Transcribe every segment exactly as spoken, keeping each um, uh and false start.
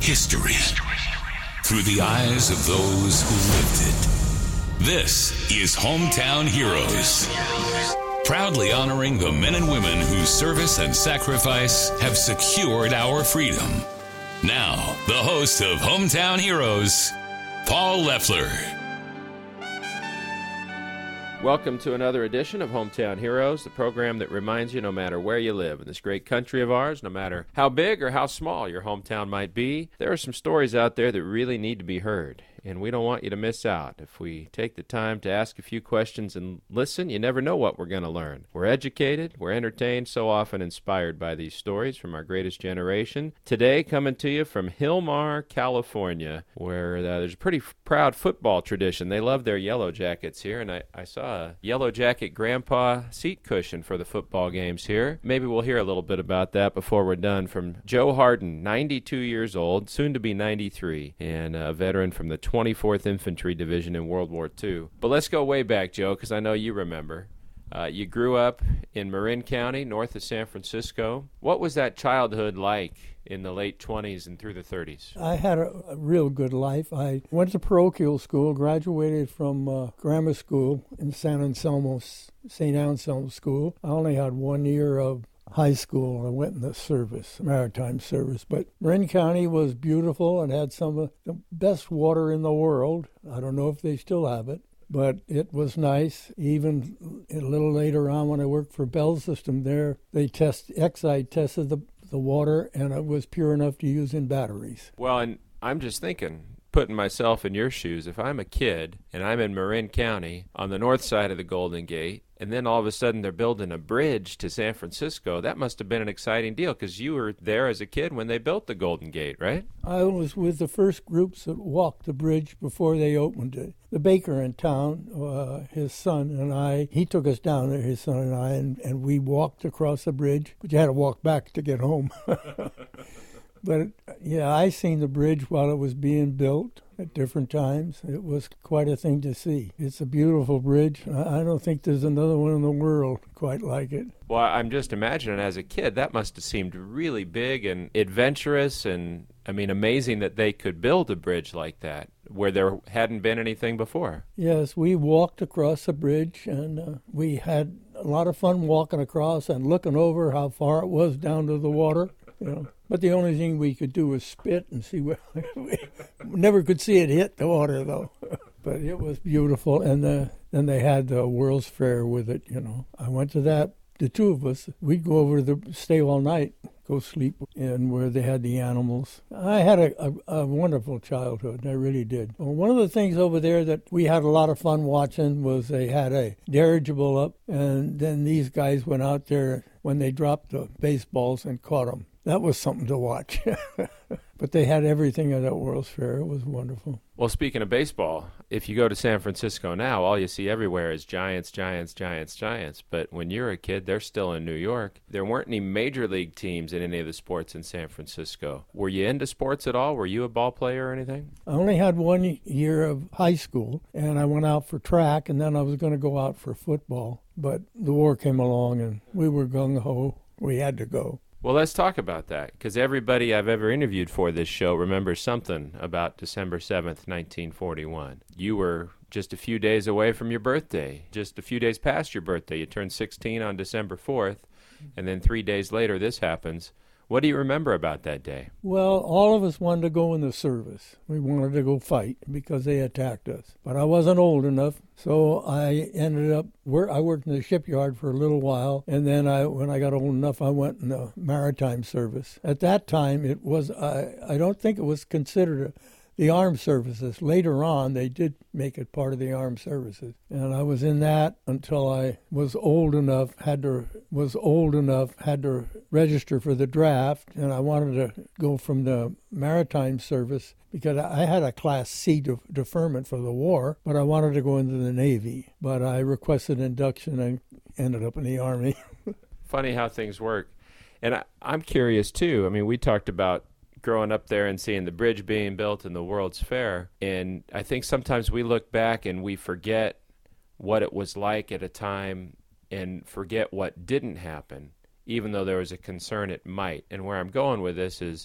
History through the eyes of those who lived it. This is Hometown Heroes. Proudly honoring the men and women whose service and sacrifice have secured our freedom. Now, the host of Hometown Heroes, Paul Leffler. Welcome to another edition of Hometown Heroes, the program that reminds you no matter where you live in this great country of ours, no matter how big or how small your hometown might be, there are some stories out there that really need to be heard. And we don't want you to miss out. If we take the time to ask a few questions and listen, you never know what we're going to learn. We're educated, we're entertained, so often inspired by these stories from our greatest generation. Today, coming to you from Hillmar, California, where uh, there's a pretty f- proud football tradition. They love their yellow jackets here, and I, I saw a yellow jacket grandpa seat cushion for the football games here. Maybe we'll hear a little bit about that before we're done from Joe Harden, ninety-two years old, soon to be ninety-three, and a veteran from the twenty-fourth Infantry Division in World War Two. But let's go way back, Joe, because I know you remember. Uh, you grew up in Marin County, north of San Francisco. What was that childhood like in the late twenties and through the thirties? I had a, a real good life. I went to parochial school, graduated from uh, grammar school in San Anselmo, Saint Anselmo School. I only had one year of high school. I went in the service, maritime service. But Marin County was beautiful and had some of the best water in the world. I don't know if they still have it, but it was nice. Even a little later on when I worked for Bell System there, they test, Exide tested the, the water, and it was pure enough to use in batteries. Well, and I'm just thinking, putting myself in your shoes, if I'm a kid and I'm in Marin County on the north side of the Golden Gate, and then all of a sudden they're building a bridge to San Francisco, that must have been an exciting deal because you were there as a kid when they built the Golden Gate, right? I was with the first groups that walked the bridge before they opened it. The baker in town, uh, his son and I, he took us down there, his son and I, and, and we walked across the bridge, but you had to walk back to get home. But, yeah, I seen the bridge while it was being built at different times. It was quite a thing to see. It's a beautiful bridge. I don't think there's another one in the world quite like it. Well, I'm just imagining as a kid, that must have seemed really big and adventurous and, I mean, amazing that they could build a bridge like that where there hadn't been anything before. Yes, we walked across the bridge, and uh, we had a lot of fun walking across and looking over how far it was down to the water, you know. But the only thing we could do was spit and see where we never could see it hit the water, though. But it was beautiful, and the, then they had the World's Fair with it, you know. I went to that. The two of us, we'd go over to the, stay all night, go sleep in where they had the animals. I had a, a, a wonderful childhood, I really did. Well, one of the things over there that we had a lot of fun watching was they had a dirigible up, and then these guys went out there when they dropped the baseballs and caught them. That was something to watch. But they had everything at that World's Fair. It was wonderful. Well, speaking of baseball, if you go to San Francisco now, all you see everywhere is Giants, Giants, Giants, Giants. But when you're a kid, they're still in New York. There weren't any major league teams in any of the sports in San Francisco. Were you into sports at all? Were you a ball player or anything? I only had one year of high school, and I went out for track, and then I was going to go out for football. But the war came along, and we were gung-ho. We had to go. Well, let's talk about that, because everybody I've ever interviewed for this show remembers something about December seventh, nineteen forty-one. You were just a few days away from your birthday, just a few days past your birthday. You turned sixteen on December fourth, and then three days later this happens. What do you remember about that day? Well, all of us wanted to go in the service. We wanted to go fight because they attacked us. But I wasn't old enough, so I ended up, wor- I worked in the shipyard for a little while, and then I, when I got old enough, I went in the maritime service. At that time, it was, I, I don't think it was considered a, the armed services. Later on, they did make it part of the armed services. And I was in that until I was old enough, had to, was old enough, had to register for the draft, and I wanted to go from the maritime service because I had a Class C de- deferment for the war, but I wanted to go into the Navy. But I requested induction and ended up in the Army. Funny how things work. And I, I'm curious, too. I mean, we talked about growing up there and seeing the bridge being built in the World's Fair. And I think sometimes we look back and we forget what it was like at a time and forget what didn't happen, even though there was a concern it might. And where I'm going with this is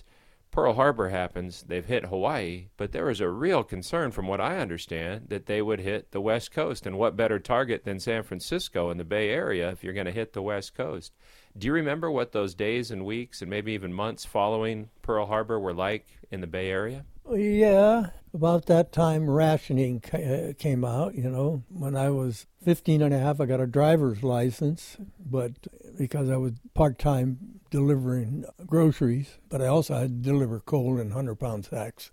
Pearl Harbor happens, they've hit Hawaii, but there was a real concern, from what I understand, that they would hit the West Coast. And what better target than San Francisco and the Bay Area if you're going to hit the West Coast? Do you remember what those days and weeks and maybe even months following Pearl Harbor were like in the Bay Area? Yeah, about that time rationing ca- came out, you know. When I was fifteen and a half, I got a driver's license, but because I was part-time delivering groceries, but I also had to deliver coal in one hundred pound sacks.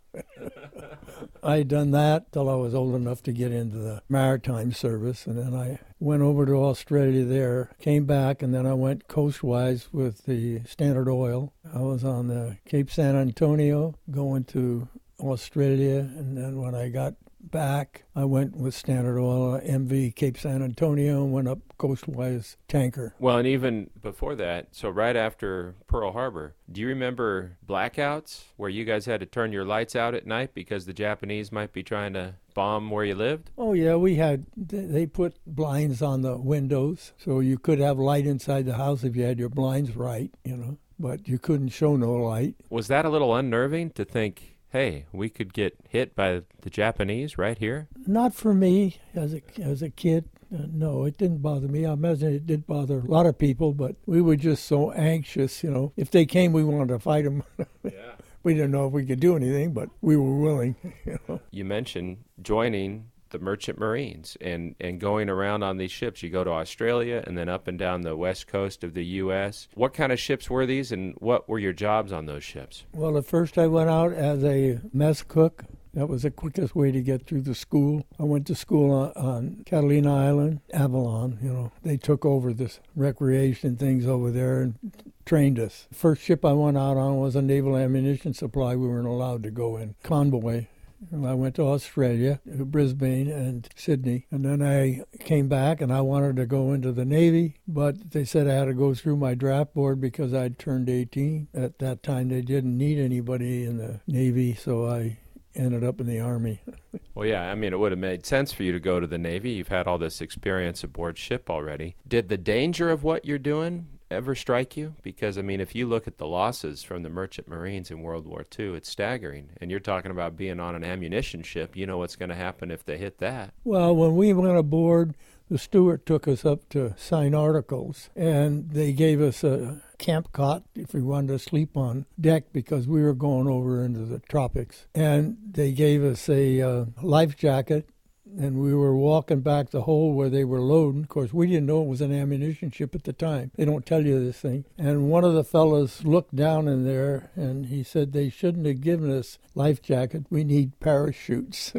I had done that till I was old enough to get into the maritime service, and then I went over to Australia there, came back, and then I went coastwise with the Standard Oil. I was on the Cape San Antonio going to Australia, and then when I got back, I went with Standard Oil, M V Cape San Antonio, and went up coastwise tanker. Well, and even before that, so right after Pearl Harbor, do you remember blackouts where you guys had to turn your lights out at night because the Japanese might be trying to bomb where you lived? Oh, yeah, we had, they put blinds on the windows, so you could have light inside the house if you had your blinds right, you know, but you couldn't show no light. Was that a little unnerving to think, hey, we could get hit by the Japanese right here? Not for me as a, as a kid. Uh, no, it didn't bother me. I imagine it did bother a lot of people, but we were just so anxious, you know. If they came, we wanted to fight them. Yeah. We didn't know if we could do anything, but we were willing. You know. You mentioned joining the Merchant Marines and, and going around on these ships. You go to Australia and then up and down the west coast of the U S What kind of ships were these, and what were your jobs on those ships? Well, at first I went out as a mess cook. That was the quickest way to get through the school. I went to school on, on Catalina Island, Avalon. You know, they took over this recreation things over there and trained us. First ship I went out on was a naval ammunition supply. We weren't allowed to go in convoy. And I went to Australia, to Brisbane and Sydney, and then I came back and I wanted to go into the Navy, but they said I had to go through my draft board because I'd turned eighteen. At that time, they didn't need anybody in the Navy, so I ended up in the Army. Well, yeah, I mean, it would have made sense for you to go to the Navy. You've had all this experience aboard ship already. Did the danger of what you're doing ever strike you? Because, I mean, if you look at the losses from the Merchant Marines in World War Two, it's staggering. And you're talking about being on an ammunition ship. You know what's going to happen if they hit that. Well, when we went aboard, the steward took us up to sign articles, and they gave us a camp cot if we wanted to sleep on deck because we were going over into the tropics. And they gave us a uh, life jacket, and we were walking back the hole where they were loading. Of course, we didn't know it was an ammunition ship at the time. They don't tell you this thing. And one of the fellows looked down in there, and he said they shouldn't have given us life jacket. We need parachutes.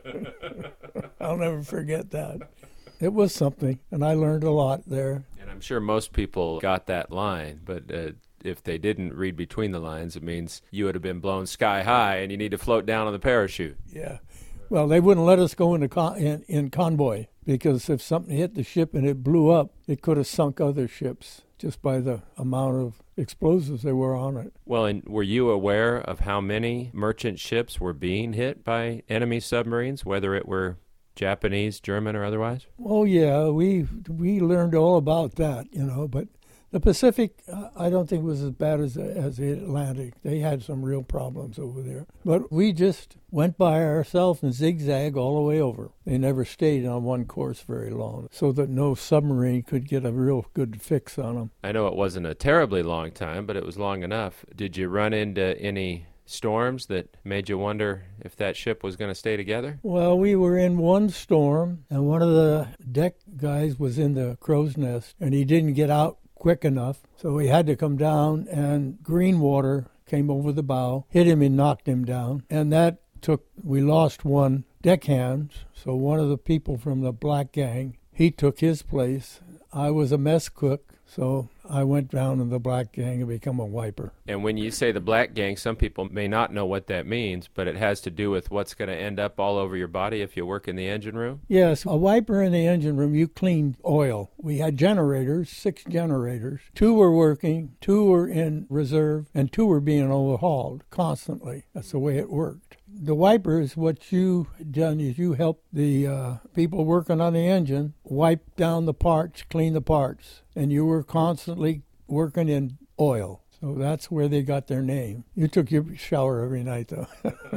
I'll never forget that. It was something, and I learned a lot there. And I'm sure most people got that line, but uh, if they didn't read between the lines, it means you would have been blown sky high and you need to float down on the parachute. Yeah. Well, they wouldn't let us go into con- in, in convoy because if something hit the ship and it blew up, it could have sunk other ships just by the amount of explosives that were on it. Well, and were you aware of how many merchant ships were being hit by enemy submarines, whether it were Japanese, German, or otherwise? Oh, yeah, we we learned all about that, you know, but the Pacific, uh, I don't think was as bad as, as the Atlantic. They had some real problems over there. But we just went by ourselves and zigzag all the way over. They never stayed on one course very long, so that no submarine could get a real good fix on them. I know it wasn't a terribly long time, but it was long enough. Did you run into any storms that made you wonder if that ship was going to stay together? Well, we were in one storm, and one of the deck guys was in the crow's nest, and he didn't get out quick enough, so he had to come down, and green water came over the bow, hit him and knocked him down, and that took, we lost one deckhand, so one of the people from the black gang, he took his place. I was a mess cook, so I went down in the black gang and become a wiper. And when you say the black gang, some people may not know what that means, but it has to do with what's going to end up all over your body if you work in the engine room? Yes, a wiper in the engine room, you clean oil. We had generators, six generators. Two were working, two were in reserve, and two were being overhauled constantly. That's the way it worked. The wipers, what you done is you help the uh, people working on the engine wipe down the parts, clean the parts, and you were constantly working in oil. So that's where they got their name. You took your shower every night, though.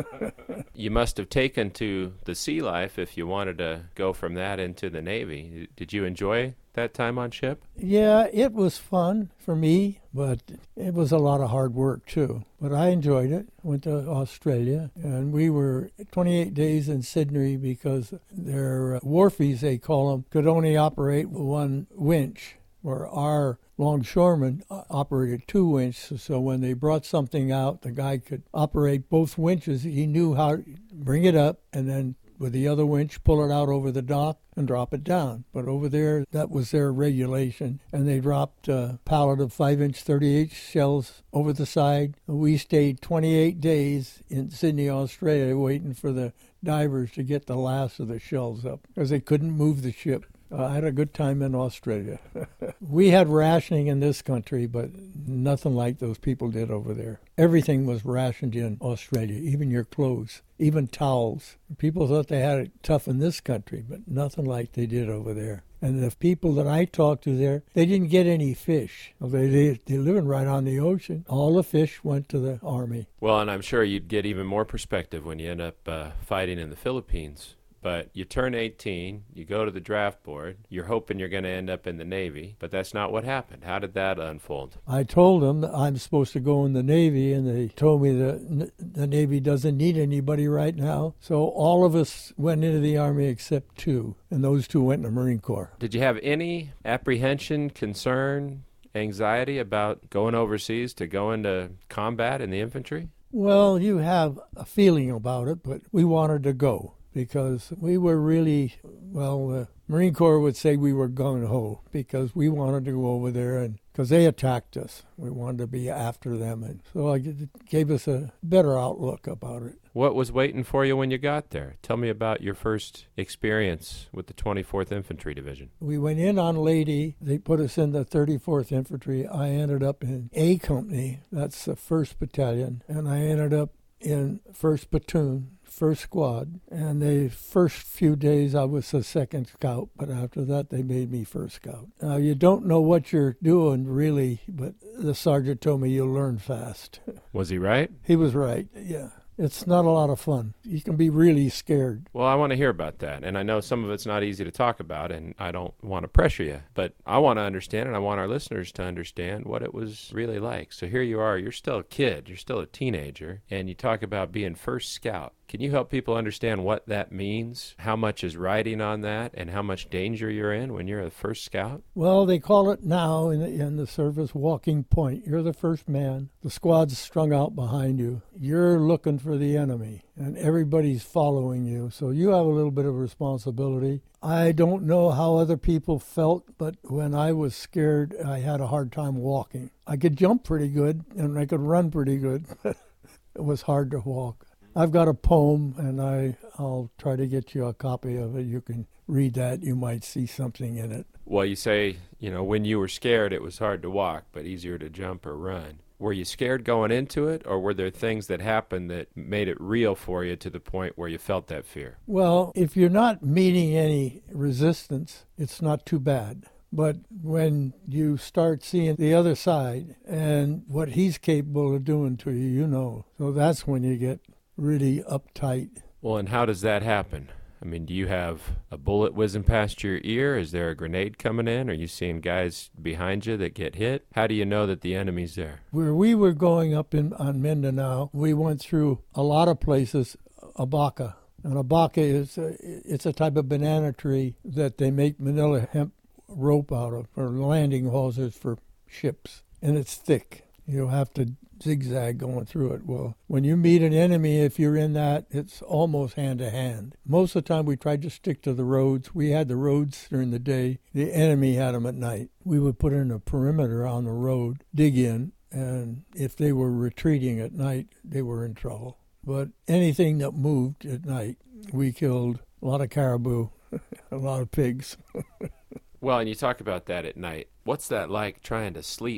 You must have taken to the sea life if you wanted to go from that into the Navy. Did you enjoy that time on ship? Yeah, it was fun for me, but it was a lot of hard work, too. But I enjoyed it. Went to Australia, and we were twenty-eight days in Sydney because their wharfies, they call them, could only operate one winch, where our longshoremen operated two winches. So when they brought something out, the guy could operate both winches. He knew how to bring it up and then with the other winch, pull it out over the dock and drop it down. But over there, that was their regulation. And they dropped a pallet of five-inch thirty-eight shells over the side. We stayed twenty-eight days in Sydney, Australia, waiting for the divers to get the last of the shells up because they couldn't move the ship. Uh, I had a good time in Australia. We had rationing in this country, but nothing like those people did over there. Everything was rationed in Australia, even your clothes, even towels. People thought they had it tough in this country, but nothing like they did over there. And the people that I talked to there, they didn't get any fish. They, they, they're living right on the ocean. All the fish went to the Army. Well, and I'm sure you'd get even more perspective when you end up uh, fighting in the Philippines. But you turn eighteen, you go to the draft board, you're hoping you're going to end up in the Navy, but that's not what happened. How did that unfold? I told them that I'm supposed to go in the Navy, and they told me that the Navy doesn't need anybody right now. So all of us went into the Army except two, and those two went in the Marine Corps. Did you have any apprehension, concern, anxiety about going overseas to go into combat in the infantry? Well, you have a feeling about it, but we wanted to go. Because we were really, well, the Marine Corps would say we were gung-ho because we wanted to go over there and because they attacked us. We wanted to be after them. And so it gave us a better outlook about it. What was waiting for you when you got there? Tell me about your first experience with the twenty-fourth Infantry Division. We went in on Lady. They put us in the thirty-fourth Infantry. I ended up in A Company. That's the first Battalion. And I ended up in first Platoon. First squad, and the first few days I was the second scout, but after that they made me first scout. Now you don't know what you're doing really, but the sergeant told me you'll learn fast. Was he right? He was right, yeah. It's not a lot of fun. You can be really scared. Well, I want to hear about that, and I know some of it's not easy to talk about, and I don't want to pressure you, but I want to understand, and I want our listeners to understand what it was really like. So here you are, you're still a kid, you're still a teenager, and you talk about being first scout. Can you help people understand what that means, how much is riding on that, and how much danger you're in when you're a first scout? Well, they call it now in the, in the service walking point. You're the first man. The squad's strung out behind you. You're looking for the enemy, and everybody's following you, so you have a little bit of responsibility. I don't know how other people felt, but when I was scared, I had a hard time walking. I could jump pretty good, and I could run pretty good, but it was hard to walk. I've got a poem, and I, I'll try to get you a copy of it. You can read that. You might see something in it. Well, you say, you know, when you were scared, it was hard to walk, but easier to jump or run. Were you scared going into it, or were there things that happened that made it real for you to the point where you felt that fear? Well, if you're not meeting any resistance, it's not too bad. But when you start seeing the other side and what he's capable of doing to you, you know. So that's when you get really uptight. Well, and how does that happen? I mean, do you have a bullet whizzing past your ear? Is there a grenade coming in? Are you seeing guys behind you that get hit? How do you know that the enemy's there? Where we were going up in on Mindanao, we went through a lot of places, abaca. And abaca is a, it's a type of banana tree that they make manila hemp rope out of, or landing hawsers for ships. And it's thick. You have to zigzag going through it. Well, when you meet an enemy, if you're in that, it's almost hand-to-hand. Most of the time we tried to stick to the roads. We had the roads during the day. The enemy had them at night. We would put in a perimeter on the road, dig in, and if they were retreating at night, they were in trouble. But anything that moved at night, we killed. A lot of caribou, a lot of pigs. Well, and you talk about that at night. What's that like trying to sleep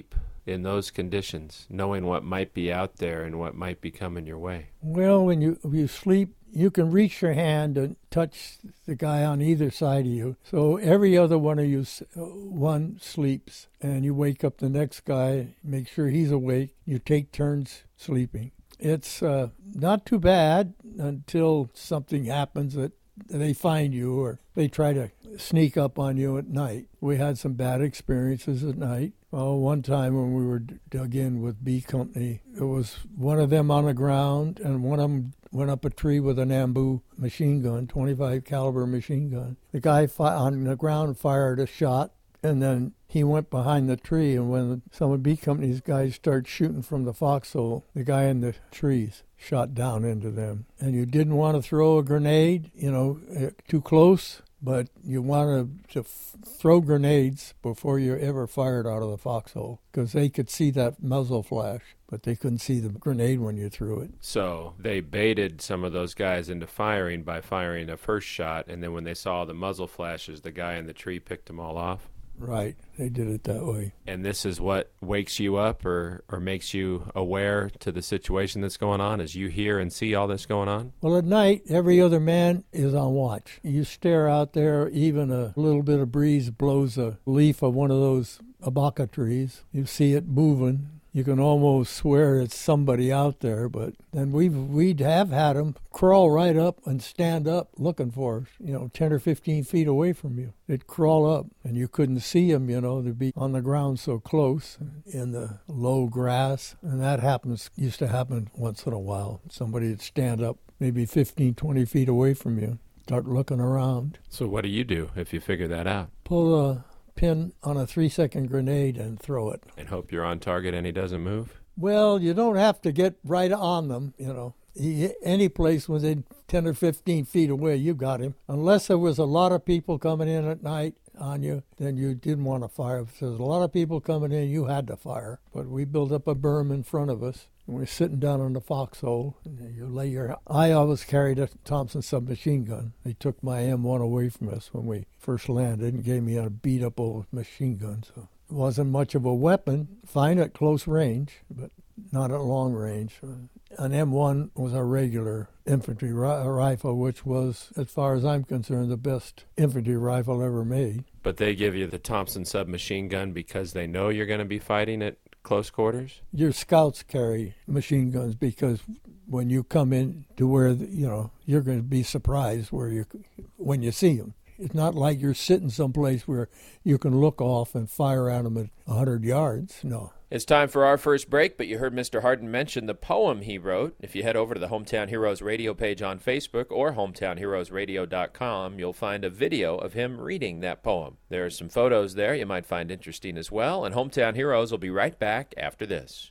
in those conditions, knowing what might be out there and what might be coming your way? Well, when you, you sleep, you can reach your hand and touch the guy on either side of you. So every other one of you, one sleeps, and you wake up the next guy, make sure he's awake. You take turns sleeping. It's uh, not too bad until something happens that they find you or they try to sneak up on you at night. We had some bad experiences at night. Well, one time when we were dug in with B Company, it was one of them on the ground, and one of them went up a tree with an Ambu machine gun, twenty-five caliber machine gun. The guy fi- on the ground fired a shot, and then he went behind the tree, and when some of B Company's guys started shooting from the foxhole, the guy in the trees shot down into them. And you didn't want to throw a grenade, you know, too close, but you wanted to f- throw grenades before you ever fired out of the foxhole, because they could see that muzzle flash, but they couldn't see the grenade when you threw it. So they baited some of those guys into firing by firing a first shot, and then when they saw the muzzle flashes, the guy in the tree picked them all off? Right, they did it that way. And this is what wakes you up or, or makes you aware to the situation that's going on as you hear and see all this going on? Well, at night, every other man is on watch. You stare out there, even a little bit of breeze blows a leaf of one of those abaca trees. You see it moving. You can almost swear it's somebody out there, but then we've, we'd have had them crawl right up and stand up looking for us, you know, ten or fifteen feet away from you. They'd crawl up, and you couldn't see them, you know, they'd be on the ground so close in the low grass, and that happens, used to happen once in a while. Somebody would stand up maybe fifteen, twenty feet away from you, start looking around. So what do you do if you figure that out? Pull a pin on a three-second grenade and throw it. And hope you're on target and he doesn't move? Well, you don't have to get right on them, you know. He, any place within ten or fifteen feet away, you got him. Unless there was a lot of people coming in at night on you, then you didn't want to fire. If there was a lot of people coming in, you had to fire. But we built up a berm in front of us, and we're sitting down on the foxhole. And you lay your. I always carried a Thompson submachine gun. They took my M one away from us when we first landed and gave me a beat-up old machine gun. So it wasn't much of a weapon, fine at close range, but not at long range. An M one was a regular infantry ri- rifle, which was, as far as I'm concerned, the best infantry rifle ever made. But they give you the Thompson submachine gun because they know you're going to be fighting at close quarters? Your scouts carry machine guns because when you come in to where, the, you know, you're going to be surprised where you when you see them. It's not like you're sitting someplace where you can look off and fire at them at one hundred yards. No. It's time for our first break, but you heard Mister Hardin mention the poem he wrote. If you head over to the Hometown Heroes radio page on Facebook or hometown heroes radio dot com, you'll find a video of him reading that poem. There are some photos there you might find interesting as well, and Hometown Heroes will be right back after this.